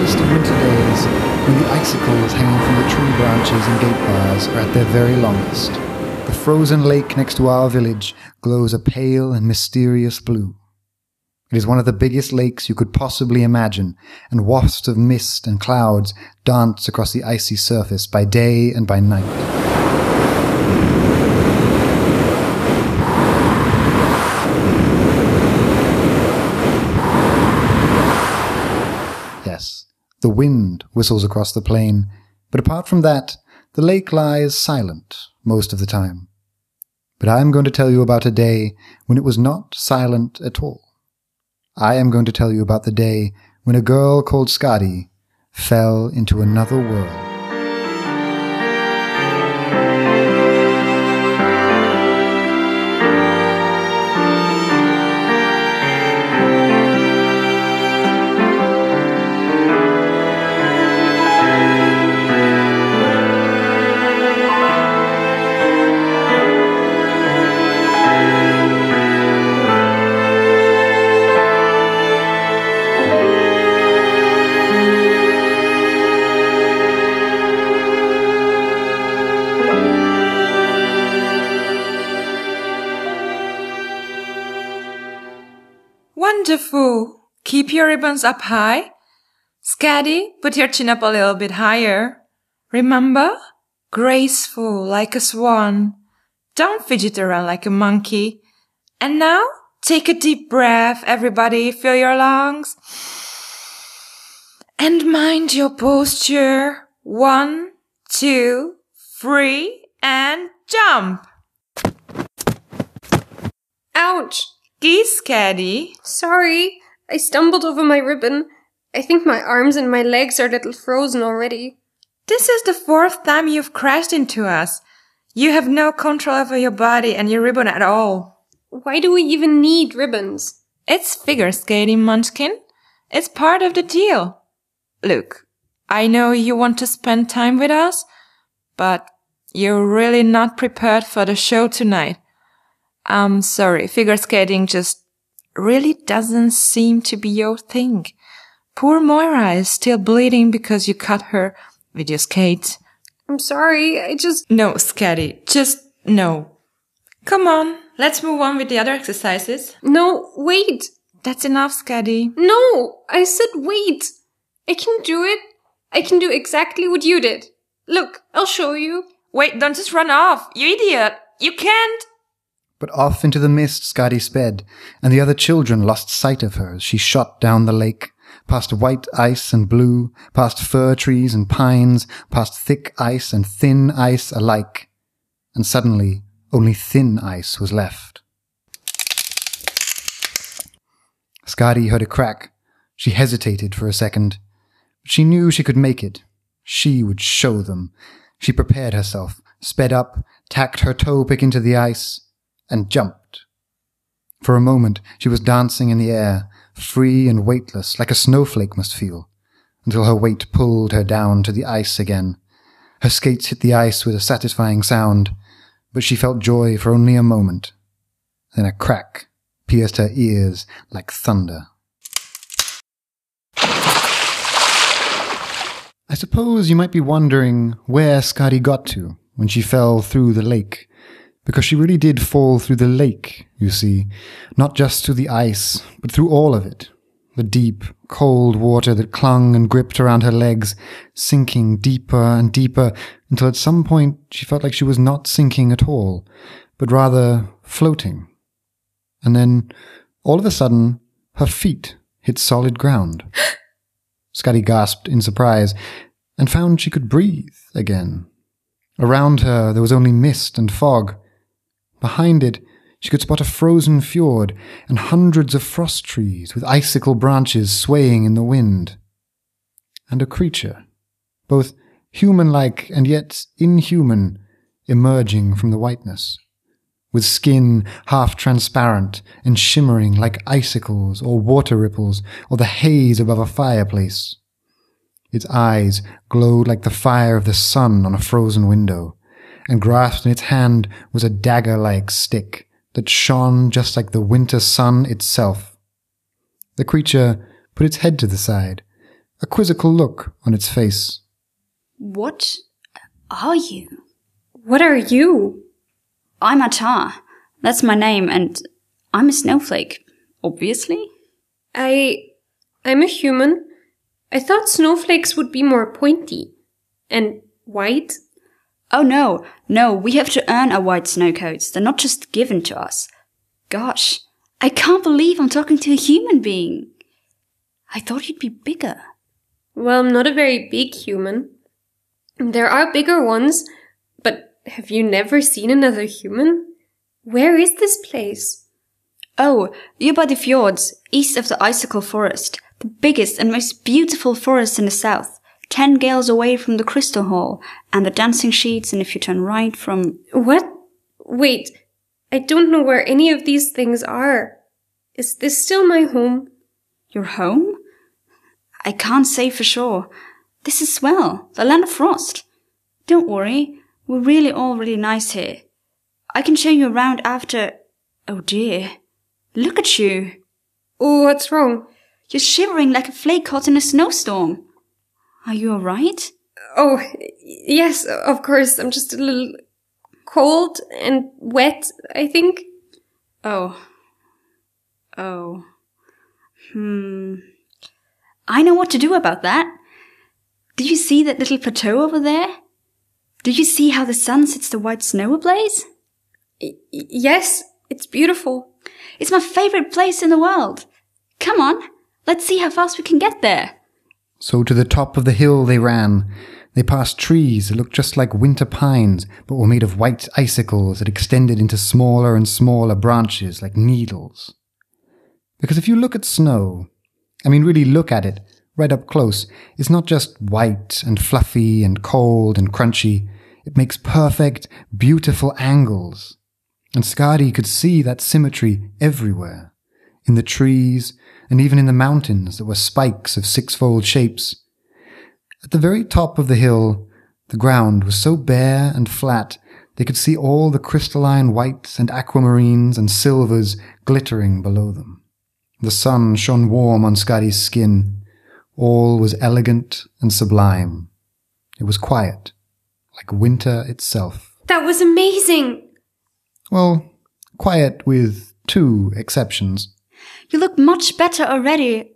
coldest of winter days, when the icicles hanging from the tree branches and gate bars are at their very longest, the frozen lake next to our village glows a pale and mysterious blue. It is one of the biggest lakes you could possibly imagine, and wafts of mist and clouds dance across the icy surface by day and by night. Yes, the wind whistles across the plain, but apart from that, the lake lies silent most of the time. But I am going to tell you about a day when it was not silent at all. I am going to tell you about the day when a girl called Skadi fell into another world. Wonderful! Keep your ribbons up high. Skadi, put your chin up a little bit higher. Remember? Graceful like a swan. Don't fidget around like a monkey. And now, take a deep breath, everybody. Fill your lungs. And mind your posture. 1, 2, 3, and jump! Ouch! Geese, Skadi. Sorry, I stumbled over my ribbon. I think my arms and my legs are a little frozen already. This is the 4th time you've crashed into us. You have no control over your body and your ribbon at all. Why do we even need ribbons? It's figure skating, Munchkin. It's part of the deal. Look, I know you want to spend time with us, but you're really not prepared for the show tonight. I'm sorry, figure skating just really doesn't seem to be your thing. Poor Moira is still bleeding because you cut her with your skate. I'm sorry, No, Skadi, just no. Come on, let's move on with the other exercises. No, wait! That's enough, Skadi. No! I said wait! I can do it. I can do exactly what you did. Look, I'll show you. Wait, don't just run off, you idiot! You can't! But off into the mist Skadi sped, and the other children lost sight of her as she shot down the lake, past white ice and blue, past fir trees and pines, past thick ice and thin ice alike. And suddenly, only thin ice was left. Skadi heard a crack. She hesitated for a second. But she knew she could make it. She would show them. She prepared herself, sped up, tacked her toe pick into the ice, and jumped. For a moment she was dancing in the air, free and weightless like a snowflake must feel, until her weight pulled her down to the ice again. Her skates hit the ice with a satisfying sound, but she felt joy for only a moment. Then a crack pierced her ears like thunder. I suppose you might be wondering where Skadi got to when she fell through the lake. Because she really did fall through the lake, you see, not just through the ice, but through all of it. The deep, cold water that clung and gripped around her legs, sinking deeper and deeper, until at some point she felt like she was not sinking at all, but rather floating. And then, all of a sudden, her feet hit solid ground. Skadi gasped in surprise, and found she could breathe again. Around her there was only mist and fog. Behind it, she could spot a frozen fjord and hundreds of frost trees with icicle branches swaying in the wind. And a creature, both human-like and yet inhuman, emerging from the whiteness, with skin half transparent and shimmering like icicles or water ripples or the haze above a fireplace. Its eyes glowed like the fire of the sun on a frozen window, and grasped in its hand was a dagger-like stick that shone just like the winter sun itself. The creature put its head to the side, a quizzical look on its face. What are you? What are you? I'm Atar. That's my name, and I'm a snowflake, obviously. I'm a human. I thought snowflakes would be more pointy. And white? Oh no, we have to earn our white snowcoats. They're not just given to us. Gosh, I can't believe I'm talking to a human being. I thought you'd be bigger. Well, I'm not a very big human. There are bigger ones, but have you never seen another human? Where is this place? Oh, you're by the fjords, east of the icicle forest, the biggest and most beautiful forest in the south, 10 gales away from the crystal hall and the dancing sheets, and if you turn right from... What? Wait, I don't know where any of these things are. Is this still my home? Your home? I can't say for sure. This is Swell, the land of frost. Don't worry, we're really all really nice here. I can show you around after... Oh dear. Look at you. Oh, what's wrong? You're shivering like a flake caught in a snowstorm. Are you alright? Oh, yes, of course. I'm just a little cold and wet, I think. Oh. I know what to do about that. Do you see that little plateau over there? Do you see how the sun sets the white snow ablaze? Yes, it's beautiful. It's my favorite place in the world. Come on, let's see how fast we can get there. So to the top of the hill they ran. They passed trees that looked just like winter pines, but were made of white icicles that extended into smaller and smaller branches like needles. Because if you look at snow, really look at it, right up close, it's not just white and fluffy and cold and crunchy. It makes perfect, beautiful angles. And Skadi could see that symmetry everywhere. In the trees, and even in the mountains that were spikes of six-fold shapes. At the very top of the hill, the ground was so bare and flat they could see all the crystalline whites and aquamarines and silvers glittering below them. The sun shone warm on Skadi's skin. All was elegant and sublime. It was quiet, like winter itself. That was amazing! Well, quiet with 2 exceptions. You look much better already.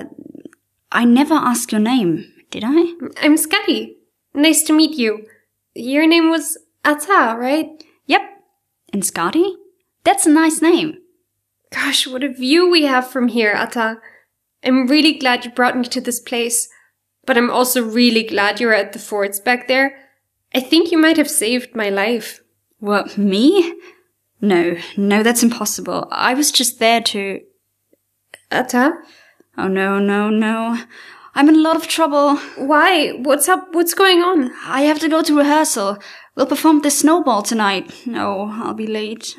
I never asked your name, did I? I'm Skadi. Nice to meet you. Your name was Atar, right? Yep. And Skadi? That's a nice name. Gosh, what a view we have from here, Atar. I'm really glad you brought me to this place. But I'm also really glad you're at the forts back there. I think you might have saved my life. What, me? No, that's impossible. I was just there to... Atar? Oh, no. I'm in a lot of trouble. Why? What's up? What's going on? I have to go to rehearsal. We'll perform the snowball tonight. No, I'll be late.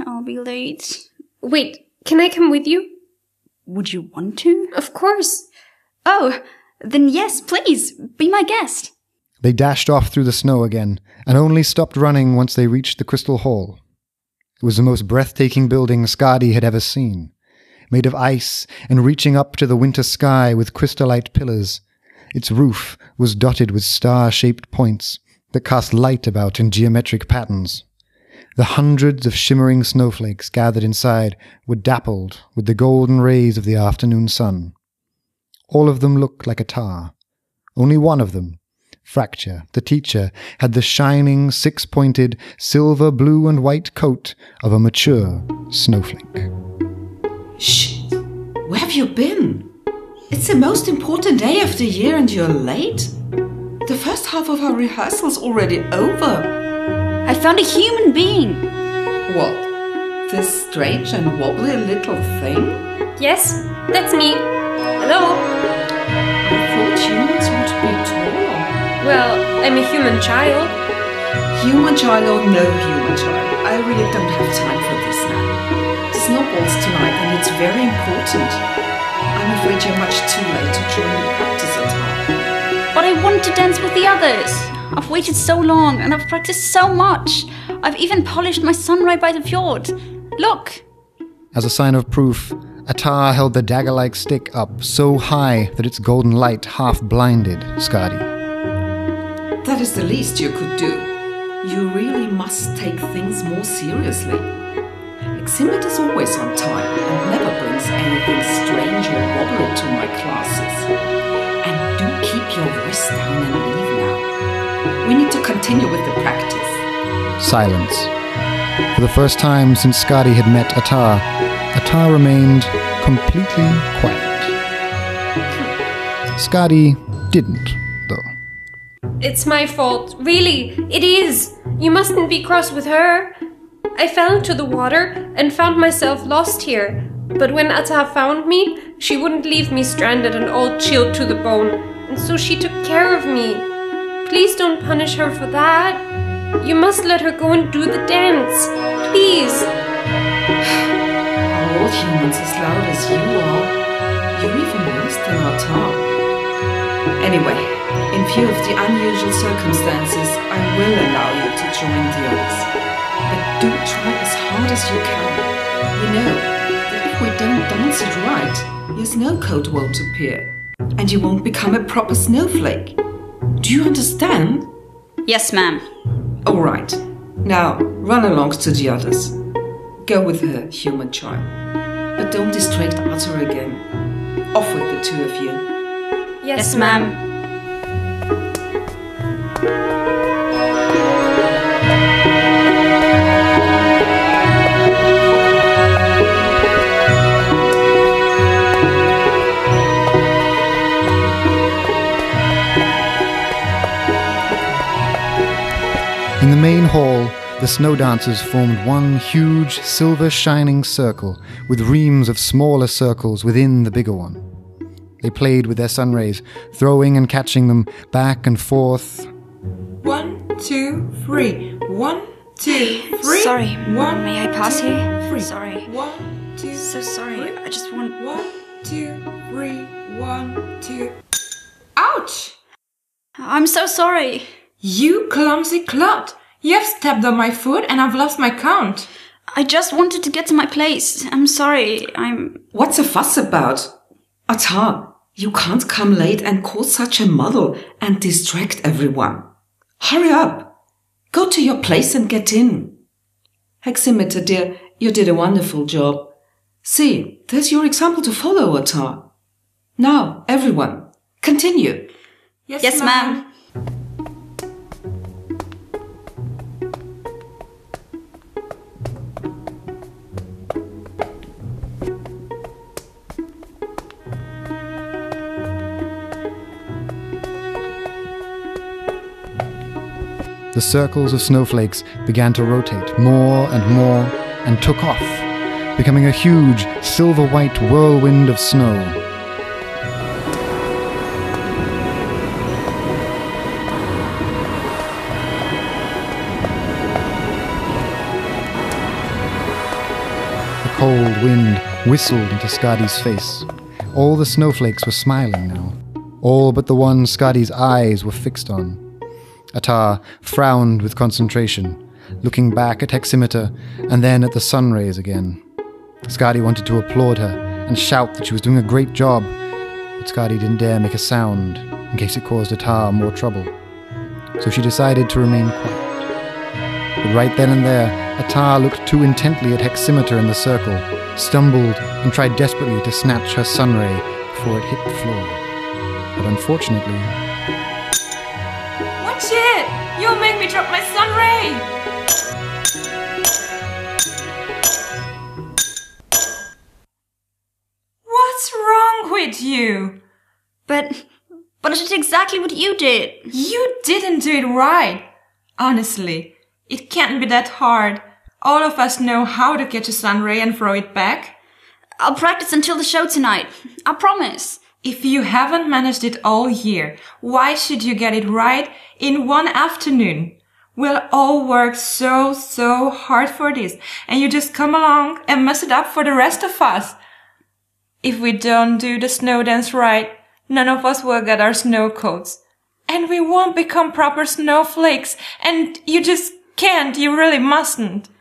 Wait, can I come with you? Would you want to? Of course. Oh, then yes, please, be my guest. They dashed off through the snow again, and only stopped running once they reached the Crystal Hall. It was the most breathtaking building Skadi had ever seen. Made of ice and reaching up to the winter sky with crystallite pillars. Its roof was dotted with star-shaped points that cast light about in geometric patterns. The hundreds of shimmering snowflakes gathered inside were dappled with the golden rays of the afternoon sun. All of them looked like Atar. Only one of them, Fracture, the teacher, had the shining, 6-pointed, silver, blue, and white coat of a mature snowflake. Shh! Where have you been? It's the most important day of the year and you're late? The first half of our rehearsal's already over. I found a human being. What? This strange and wobbly little thing? Yes, that's me. Hello. I thought humans would be taller. Well, I'm a human child. Human child or no human child, I really don't have time for this now. Snowballs tonight and it's very important. I'm afraid you're much too late to join the practice time. But I want to dance with the others. I've waited so long and I've practiced so much. I've even polished my sunray by the fjord. Look! As a sign of proof, Attar held the dagger-like stick up so high that its golden light half blinded Skadi. That is the least you could do. You really must take things more seriously. Exhibit is always on time and never brings anything strange or wobbly to my classes. And do keep your voice down and leave now. We need to continue with the practice. Silence. For the first time since Skadi had met Attar, Attar remained completely quiet. Skadi didn't, though. It's my fault. Really, it is. You mustn't be cross with her. I fell into the water and found myself lost here. But when Attar found me, she wouldn't leave me stranded and all chilled to the bone. And so she took care of me. Please don't punish her for that. You must let her go and do the dance. Please. Are all humans as loud as you are? You're even worse than Attar. Anyway, in view of the unusual circumstances, I will allow you to join the others. But do try as hard as you can. You know that if we don't dance it right, your snow coat won't appear, and you won't become a proper snowflake. Do you understand? Yes, ma'am. All right. Now, run along to the others. Go with her, human child. But don't distract Attar again. Off with the two of you. Yes, ma'am. In the main hall, the snow dancers formed one huge silver shining circle with reams of smaller circles within the bigger one. They played with their sun rays, throwing and catching them back and forth. 1, 2, 3. 1, 2, 3. Sorry, One, may I pass two, here? three. Sorry. 1, 2. So sorry. Three. I just want... 1, 2, 3. 1, 2. Ouch! I'm so sorry. You clumsy clod! You have stepped on my foot and I've lost my count. I just wanted to get to my place. I'm sorry. What's a fuss about? Attar, you can't come late and cause such a muddle and distract everyone. Hurry up. Go to your place and get in. Hexameter, dear, you did a wonderful job. See, there's your example to follow, Attar. Now, everyone, continue. Yes, ma'am. The circles of snowflakes began to rotate more and more and took off, becoming a huge silver-white whirlwind of snow. The cold wind whistled into Skadi's face. All the snowflakes were smiling now. All but the one Skadi's eyes were fixed on. Attar frowned with concentration, looking back at Hexameter and then at the sun rays again. Skadi wanted to applaud her and shout that she was doing a great job, but Skadi didn't dare make a sound in case it caused Attar more trouble. So she decided to remain quiet. But right then and there, Attar looked too intently at Hexameter in the circle, stumbled and tried desperately to snatch her sun ray before it hit the floor. But unfortunately... Watch it! You'll make me drop my sun ray! What's wrong with you? But I did exactly what you did. You didn't do it right. Honestly, it can't be that hard. All of us know how to catch a sun ray and throw it back. I'll practice until the show tonight. I promise. If you haven't managed it all year, why should you get it right in one afternoon? We'll all work so hard for this, and you just come along and mess it up for the rest of us. If we don't do the snow dance right, none of us will get our snow coats. And we won't become proper snowflakes, and you just can't, you really mustn't.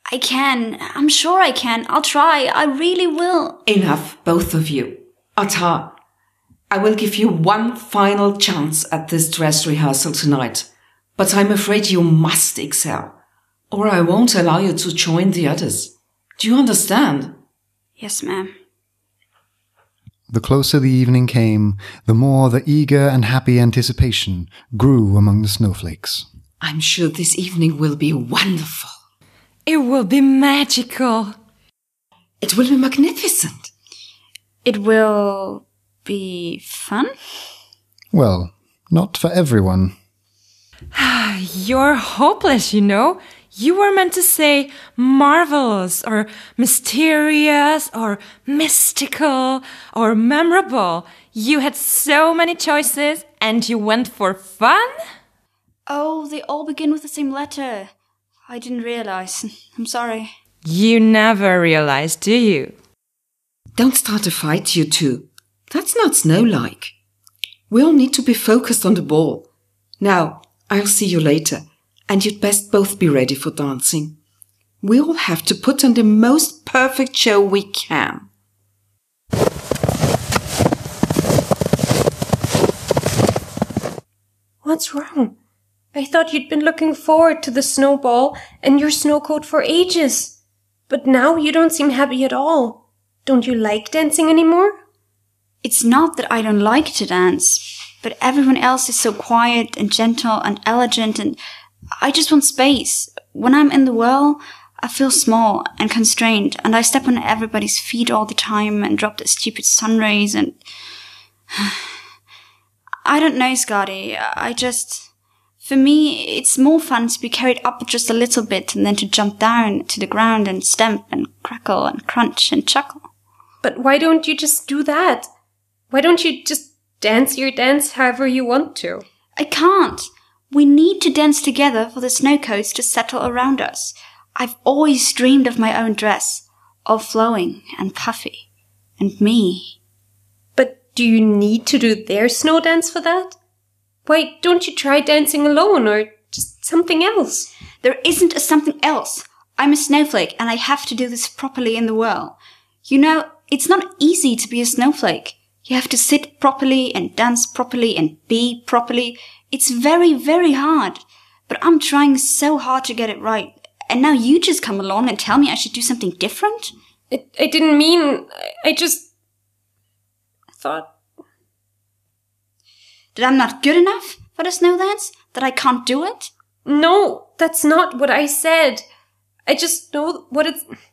I can. I'm sure I can. I'll try. I really will. Enough, both of you. Atar, I will give you one final chance at this dress rehearsal tonight. But I'm afraid you must excel, or I won't allow you to join the others. Do you understand? Yes, ma'am. The closer the evening came, the more the eager and happy anticipation grew among the snowflakes. I'm sure this evening will be wonderful. It will be magical. It will be magnificent. It will be fun? Well, not for everyone. You're hopeless, you know. You were meant to say marvelous or mysterious or mystical or memorable. You had so many choices and you went for fun? Oh, they all begin with the same letter. I didn't realize. I'm sorry. You never realize, do you? Don't start a fight, you two. That's not snow-like. We all need to be focused on the ball. Now, I'll see you later, and you'd best both be ready for dancing. We all have to put on the most perfect show we can. What's wrong? I thought you'd been looking forward to the snowball and your snow coat for ages. But now you don't seem happy at all. Don't you like dancing anymore? It's not that I don't like to dance, but everyone else is so quiet and gentle and elegant, and I just want space. When I'm in the whirl, I feel small and constrained, and I step on everybody's feet all the time and drop the stupid sun rays, and I don't know, Scotty. For me, it's more fun to be carried up just a little bit and then to jump down to the ground and stamp and crackle and crunch and chuckle. But why don't you just do that? Why don't you just dance your dance however you want to? I can't. We need to dance together for the snow coats to settle around us. I've always dreamed of my own dress, all flowing and puffy. And me. But do you need to do their snow dance for that? Why don't you try dancing alone or just something else? There isn't a something else. I'm a snowflake and I have to do this properly in the whirl. You know, it's not easy to be a snowflake. You have to sit properly and dance properly and be properly. It's very, very hard. But I'm trying so hard to get it right. And now you just come along and tell me I should do something different? I didn't mean... I just... thought... That I'm not good enough for the snow dance? That I can't do it? No, that's not what I said. I just know what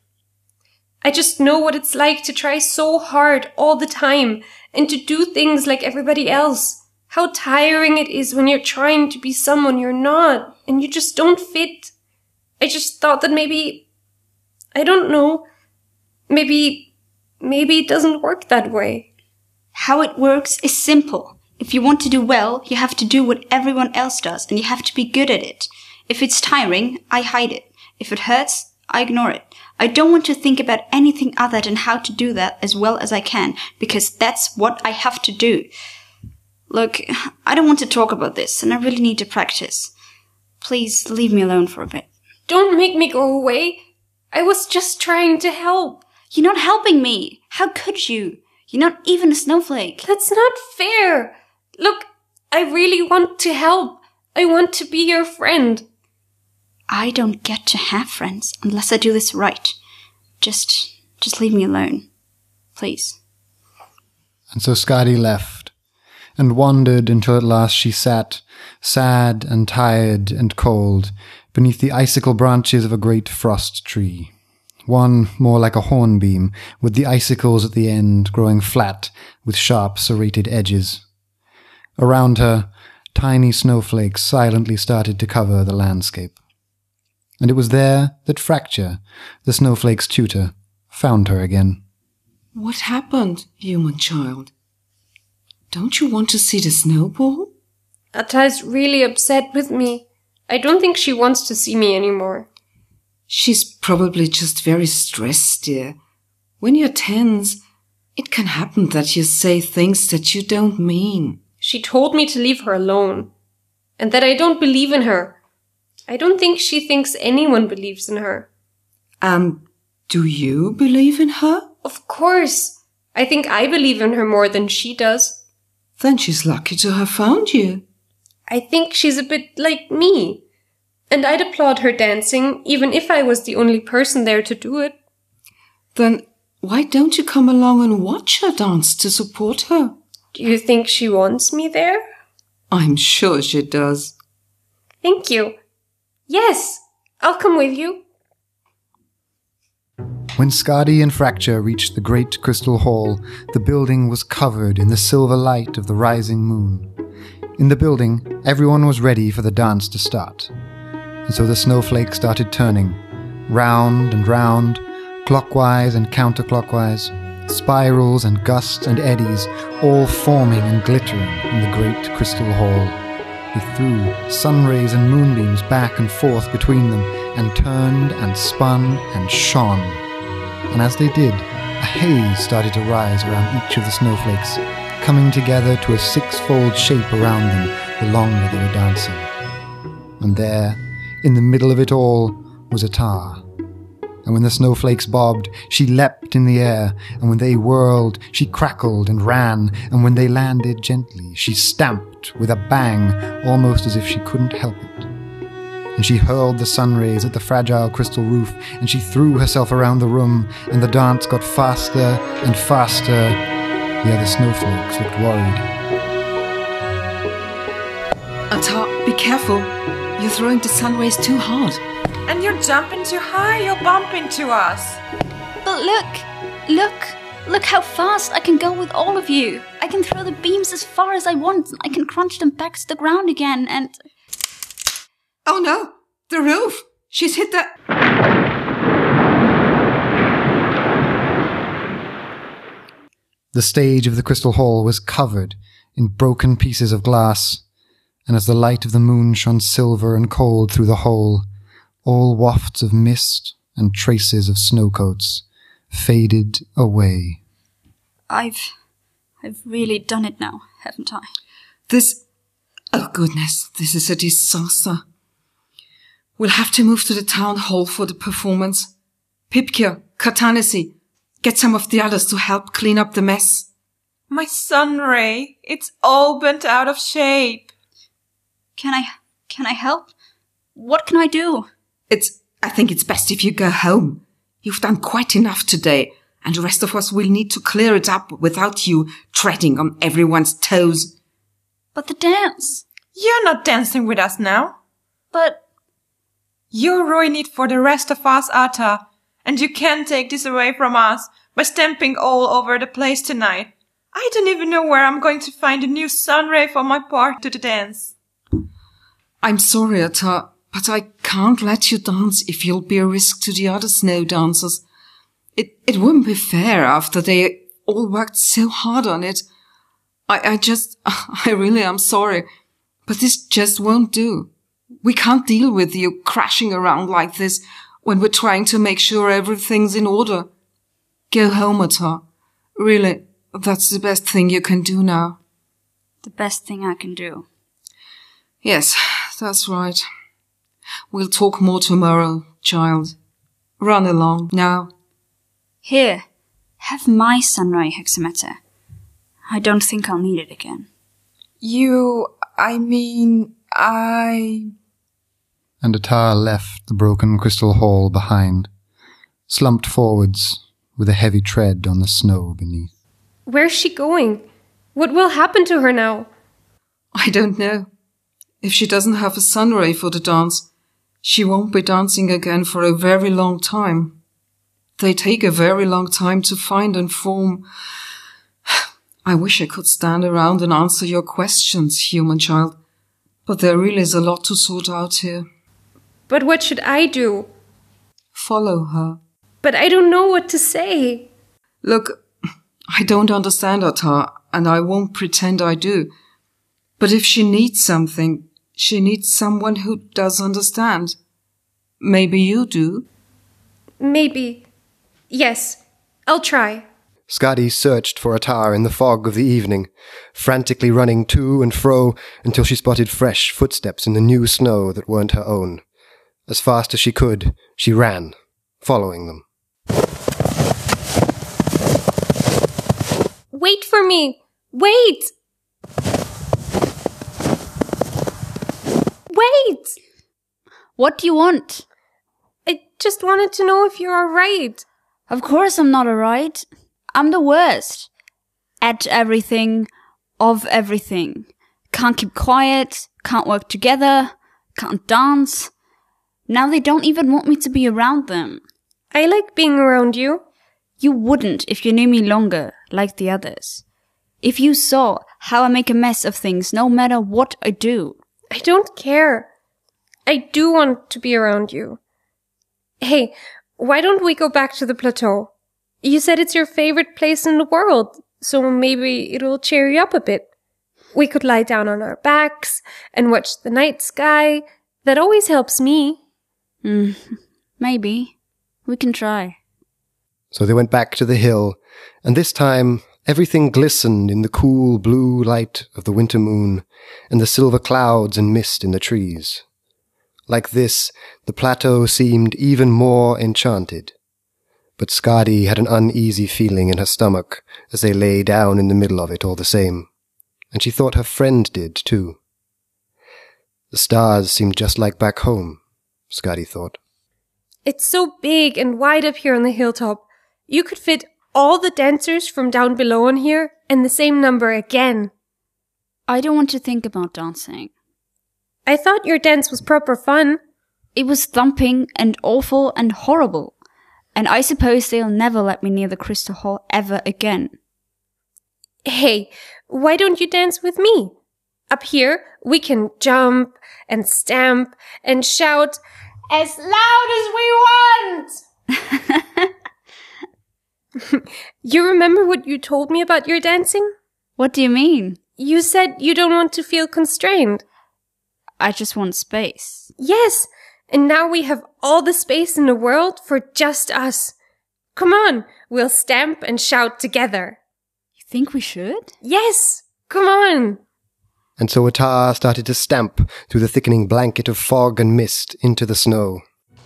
it's like to try so hard all the time and to do things like everybody else. How tiring it is when you're trying to be someone you're not and you just don't fit. I just thought that maybe, I don't know, maybe it doesn't work that way. How it works is simple. If you want to do well, you have to do what everyone else does, and you have to be good at it. If it's tiring, I hide it. If it hurts, I ignore it. I don't want to think about anything other than how to do that as well as I can, because that's what I have to do. Look, I don't want to talk about this, and I really need to practice. Please leave me alone for a bit. Don't make me go away. I was just trying to help. You're not helping me. How could you? You're not even a snowflake. That's not fair. Look, I really want to help. I want to be your friend. I don't get to have friends unless I do this right. Just leave me alone. Please. And so Skadi left, and wandered until at last she sat, sad and tired and cold, beneath the icicle branches of a great frost tree. One more like a hornbeam, with the icicles at the end growing flat with sharp serrated edges. Around her, tiny snowflakes silently started to cover the landscape. And it was there that Fracture, the snowflake's tutor, found her again. What happened, human child? Don't you want to see the snowball? Atta is really upset with me. I don't think she wants to see me anymore. She's probably just very stressed, dear. When you're tense, it can happen that you say things that you don't mean. She told me to leave her alone, and that I don't believe in her. I don't think she thinks anyone believes in her. Do you believe in her? Of course. I think I believe in her more than she does. Then she's lucky to have found you. I think she's a bit like me. And I'd applaud her dancing, even if I was the only person there to do it. Then why don't you come along and watch her dance to support her? Do you think she wants me there? I'm sure she does. Thank you. Yes, I'll come with you. When Skadi and Fracture reached the great crystal hall, the building was covered in the silver light of the rising moon. In the building, everyone was ready for the dance to start. And so the snowflakes started turning, round and round, clockwise and counterclockwise, spirals and gusts and eddies, all forming and glittering in the great crystal hall. They threw sun rays and moonbeams back and forth between them, and turned and spun and shone. And as they did, a haze started to rise around each of the snowflakes, coming together to a six-fold shape around them the longer they were dancing. And there, in the middle of it all, was Atar. And when the snowflakes bobbed, she leapt in the air, and when they whirled, she crackled and ran, and when they landed gently, she stamped with a bang, almost as if she couldn't help it. And she hurled the sun rays at the fragile crystal roof, and she threw herself around the room, and the dance got faster and faster. The other snowflakes looked worried. Atar, be careful. You're throwing the sun rays too hard. And you're jumping too high, you'll bump into us. But look how fast I can go with all of you. I can throw the beams as far as I want. I can crunch them back to the ground again and... Oh no, the roof. She's hit the... The stage of the crystal hall was covered in broken pieces of glass, and as the light of the moon shone silver and cold through the hole, all wafts of mist and traces of snowcoats faded away. I've really done it now, haven't I? Oh goodness, this is a disaster. We'll have to move to the town hall for the performance. Pipkja, Katanesi, get some of the others to help clean up the mess. My sun ray, it's all bent out of shape. Can I help? What can I do? I think it's best if you go home. You've done quite enough today, and the rest of us will need to clear it up without you treading on everyone's toes. But the dance. You're not dancing with us now. But... You're ruining it for the rest of us, Atar. And you can't take this away from us by stamping all over the place tonight. I don't even know where I'm going to find a new sun ray for my part to the dance. I'm sorry, Atar, but I can't let you dance if you'll be a risk to the other snow dancers. It wouldn't be fair after they all worked so hard on it. I really am sorry, but this just won't do. We can't deal with you crashing around like this when we're trying to make sure everything's in order. Go home, Atar. Really, that's the best thing you can do now. The best thing I can do. Yes, that's right. We'll talk more tomorrow, child. Run along now. Here, have my sunray hexameter. I don't think I'll need it again. And Atar left the broken crystal hall behind, slumped forwards with a heavy tread on the snow beneath. Where's she going? What will happen to her now? I don't know. If she doesn't have a sun ray for the dance, she won't be dancing again for a very long time. They take a very long time to find and form. I wish I could stand around and answer your questions, human child, but there really is a lot to sort out here. But what should I do? Follow her. But I don't know what to say. Look, I don't understand Atar, and I won't pretend I do. But if she needs something, she needs someone who does understand. Maybe you do? Maybe. Yes, I'll try. Skadi searched for Atar in the fog of the evening, frantically running to and fro until she spotted fresh footsteps in the new snow that weren't her own. As fast as she could, she ran, following them. Wait for me! Wait! Wait! What do you want? I just wanted to know if you're alright. Of course I'm not alright. I'm the worst. At everything, of everything. Can't keep quiet, can't work together, can't dance. Now they don't even want me to be around them. I like being around you. You wouldn't if you knew me longer, like the others. If you saw how I make a mess of things no matter what I do. I don't care. I do want to be around you. Hey, why don't we go back to the plateau? You said it's your favorite place in the world, so maybe it'll cheer you up a bit. We could lie down on our backs and watch the night sky. That always helps me. Maybe. We can try. So they went back to the hill, and this time everything glistened in the cool blue light of the winter moon and the silver clouds and mist in the trees. Like this, the plateau seemed even more enchanted. But Skadi had an uneasy feeling in her stomach as they lay down in the middle of it all the same, and she thought her friend did too. The stars seemed just like back home, Skadi thought. It's so big and wide up here on the hilltop. You could fit all the dancers from down below on here and the same number again. I don't want to think about dancing. I thought your dance was proper fun. It was thumping and awful and horrible. And I suppose they'll never let me near the Crystal Hall ever again. Hey, why don't you dance with me? Up here, we can jump and stamp and shout as loud as we want! You remember what you told me about your dancing? What do you mean? You said you don't want to feel constrained. I just want space. Yes, and now we have all the space in the world for just us. Come on, we'll stamp and shout together. You think we should? Yes, come on. And so Atar started to stamp through the thickening blanket of fog and mist into the snow.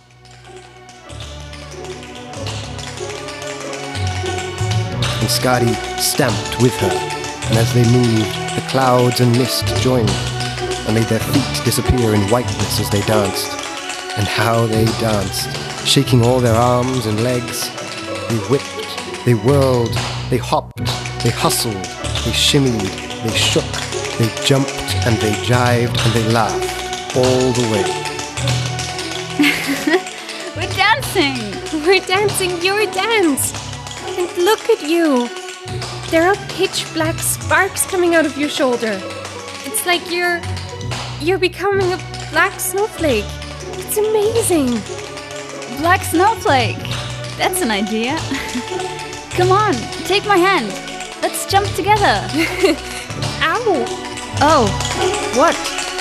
And Skadi stamped with her, and as they moved, the clouds and mist joined, and made their feet disappear in whiteness as they danced. And how they danced, shaking all their arms and legs. They whipped, they whirled, they hopped, they hustled, they shimmied, they shook, they jumped, and they jived, and they laughed, all the way. We're dancing! We're dancing your dance. And look at you. There are pitch black sparks coming out of your shoulder. It's like you're becoming a black snowflake. It's amazing. Black snowflake! That's an idea. Come on, take my hand. Let's jump together. Ow! Oh, what?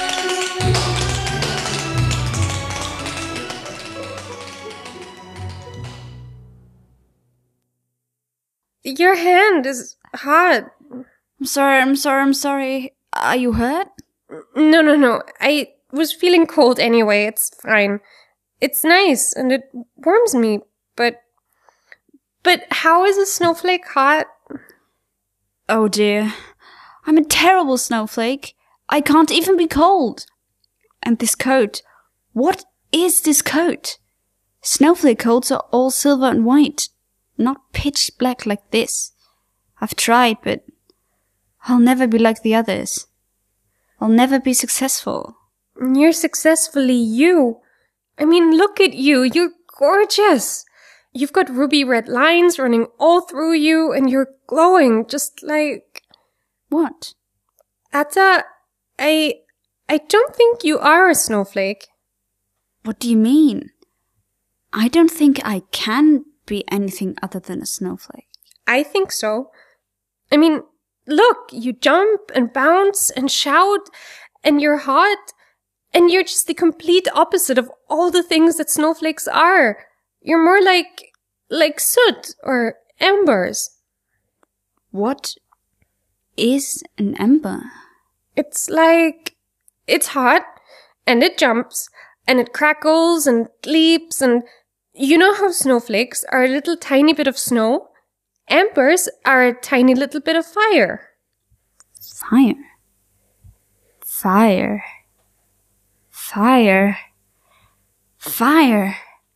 Your hand is hot. I'm sorry. Are you hurt? No. I was feeling cold anyway. It's fine. It's nice and it warms me, but how is a snowflake hot? Oh dear. I'm a terrible snowflake. I can't even be cold. And this coat. What is this coat? Snowflake coats are all silver and white, not pitch black like this. I've tried, but I'll never be like the others. I'll never be successful. You're successfully you. I mean, look at you. You're gorgeous. You've got ruby red lines running all through you, and you're glowing just like... What? Atta, I don't think you are a snowflake. What do you mean? I don't think I can be anything other than a snowflake. I think so. I mean, look, you jump and bounce and shout, and you're hot, and you're just the complete opposite of all the things that snowflakes are. You're more like soot or embers. What is an ember? It's hot, and it jumps, and it crackles and leaps, and You know how snowflakes are a little tiny bit of snow? Embers are a tiny little bit of fire. Fire. Fire. Fire. Fire.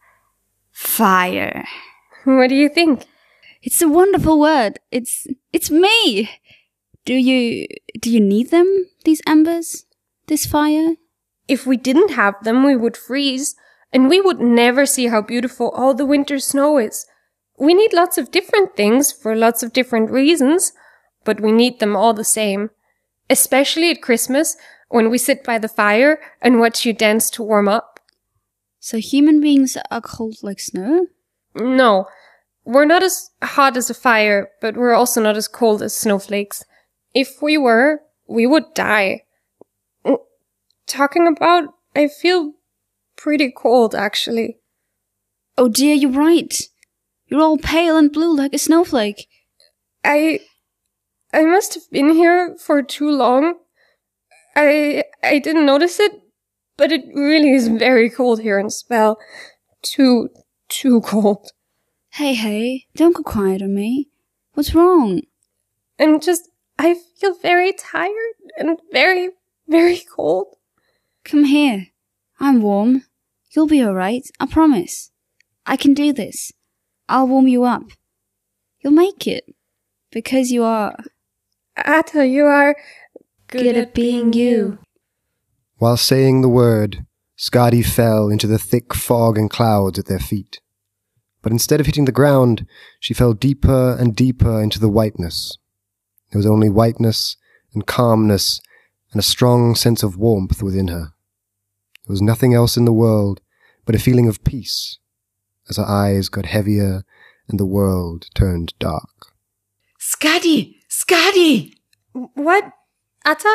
Fire. What do you think? It's a wonderful word. It's me. Do you need them, these embers? This fire? If we didn't have them, we would freeze, and we would never see how beautiful all the winter snow is. We need lots of different things for lots of different reasons, but we need them all the same. Especially at Christmas, when we sit by the fire and watch you dance to warm up. So human beings are cold like snow? No, we're not as hot as a fire, but we're also not as cold as snowflakes. If we were, we would die. Talking about, I feel pretty cold, actually. Oh dear, you're right. You're all pale and blue like a snowflake. I must have been here for too long. I didn't notice it, but it really is very cold here in Spell. Too cold. Hey, don't go quiet on me. What's wrong? I feel very tired and very, very cold. Come here. I'm warm. You'll be alright, I promise. I can do this. I'll warm you up. You'll make it. Because you are... Atta, you are good at being you. While saying the word, Skadi fell into the thick fog and clouds at their feet. But instead of hitting the ground, she fell deeper and deeper into the whiteness. There was only whiteness and calmness and a strong sense of warmth within her. There was nothing else in the world but a feeling of peace as her eyes got heavier and the world turned dark. Skadi! Skadi! What? Atta?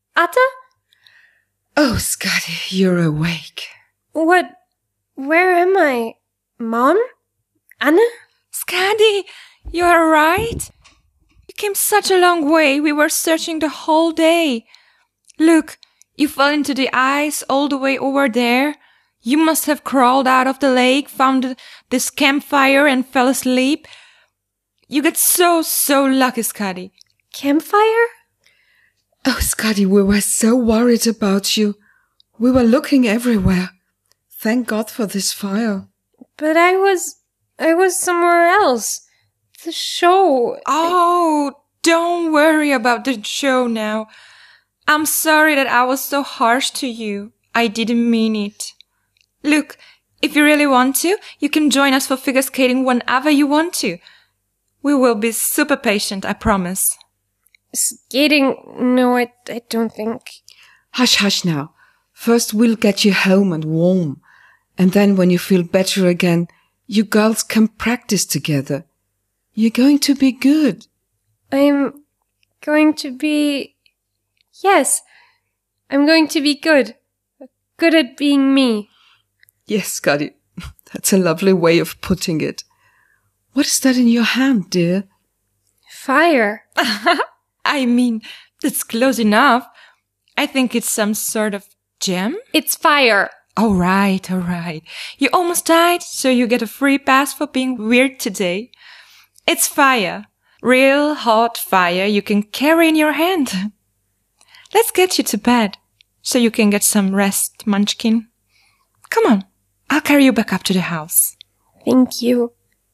Oh, Skadi, you're awake. What? Where am I? Mom? Anna? Skadi, you are right. You came such a long way. We were searching the whole day. Look, you fell into the ice all the way over there. You must have crawled out of the lake, found this campfire and fell asleep. You get so lucky, Skadi. Campfire? Oh, Skadi, we were so worried about you. We were looking everywhere. Thank God for this fire. But I was somewhere else. The show. Oh, don't worry about the show now. I'm sorry that I was so harsh to you. I didn't mean it. Look, if you really want to, you can join us for figure skating whenever you want to. We will be super patient, I promise. Skating? No, I don't think. Hush now. First we'll get you home and warm. And then when you feel better again, you girls can practice together. You're going to be good. I'm going to be... Yes, I'm going to be good. Good at being me. Yes, Skadi. That's a lovely way of putting it. What is that in your hand, dear? Fire. I mean, that's close enough. I think it's some sort of gem. It's fire. All right. You almost died, so you get a free pass for being weird today. It's fire. Real hot fire you can carry in your hand. Let's get you to bed, so you can get some rest, Munchkin. Come on, I'll carry you back up to the house. Thank you.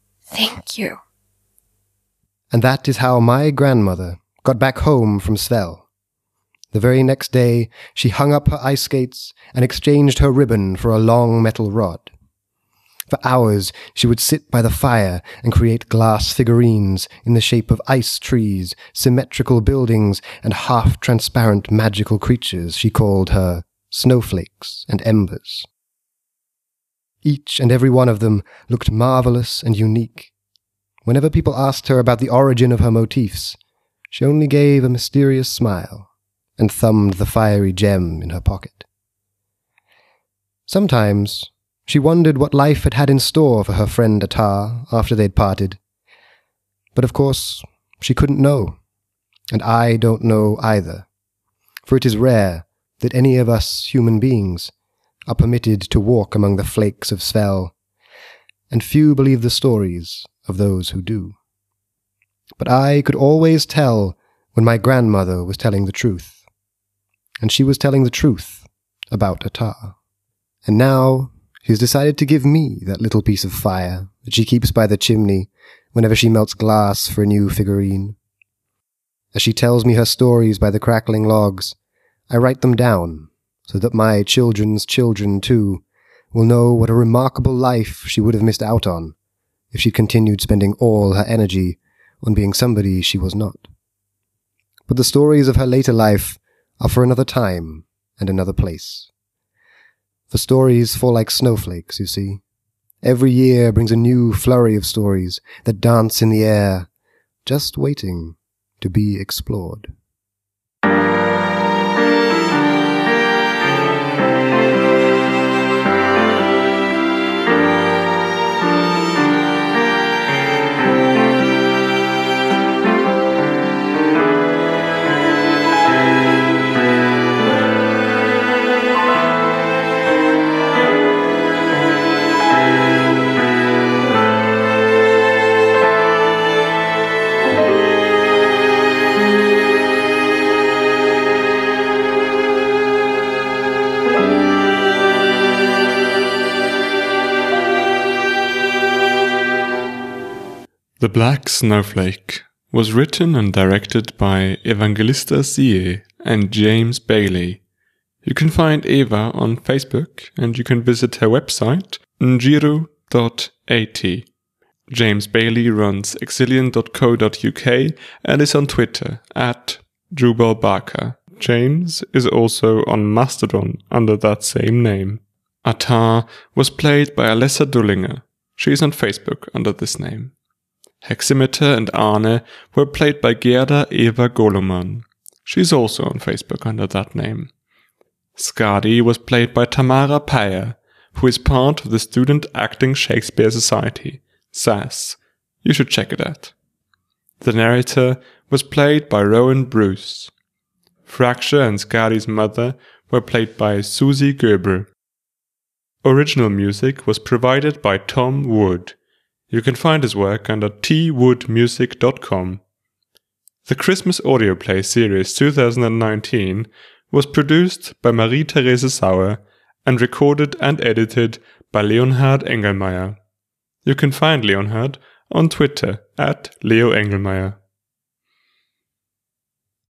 And that is how my grandmother got back home from Svel. The very next day, she hung up her ice skates and exchanged her ribbon for a long metal rod. For hours, she would sit by the fire and create glass figurines in the shape of ice trees, symmetrical buildings, and half-transparent magical creatures she called her snowflakes and embers. Each and every one of them looked marvelous and unique. Whenever people asked her about the origin of her motifs, she only gave a mysterious smile and thumbed the fiery gem in her pocket. Sometimes she wondered what life had in store for her friend Atar after they'd parted. But of course, she couldn't know, and I don't know either, for it is rare that any of us human beings are permitted to walk among the flakes of Svel, and few believe the stories of those who do. But I could always tell when my grandmother was telling the truth, and she was telling the truth about Atar. And now she's decided to give me that little piece of fire that she keeps by the chimney whenever she melts glass for a new figurine. As she tells me her stories by the crackling logs, I write them down so that my children's children, too, will know what a remarkable life she would have missed out on if she continued spending all her energy on being somebody she was not. But the stories of her later life are for another time and another place. The stories fall like snowflakes, you see. Every year brings a new flurry of stories that dance in the air, just waiting to be explored. The Black Snowflake was written and directed by Evangelista Sie and James Bailey. You can find Eva on Facebook and you can visit her website njiru.at. James Bailey runs exilian.co.uk and is on Twitter @JubalBarker. James is also on Mastodon under that same name. Atar was played by Alessa Dullinger. She is on Facebook under this name. Heximeter and Arne were played by Gerda Eva Goloman. She's also on Facebook under that name. Skadi was played by Tamara Peyer, who is part of the Student Acting Shakespeare Society, SAS. You should check it out. The narrator was played by Rowan Bruce. Fracture and Skadi's mother were played by Susie Goebel. Original music was provided by Tom Wood. You can find his work under twoodmusic.com. The Christmas audio play series 2019 was produced by Marie-Therese Sauer and recorded and edited by Leonhard Engelmeier. You can find Leonhard on Twitter @LeoEngelmeier.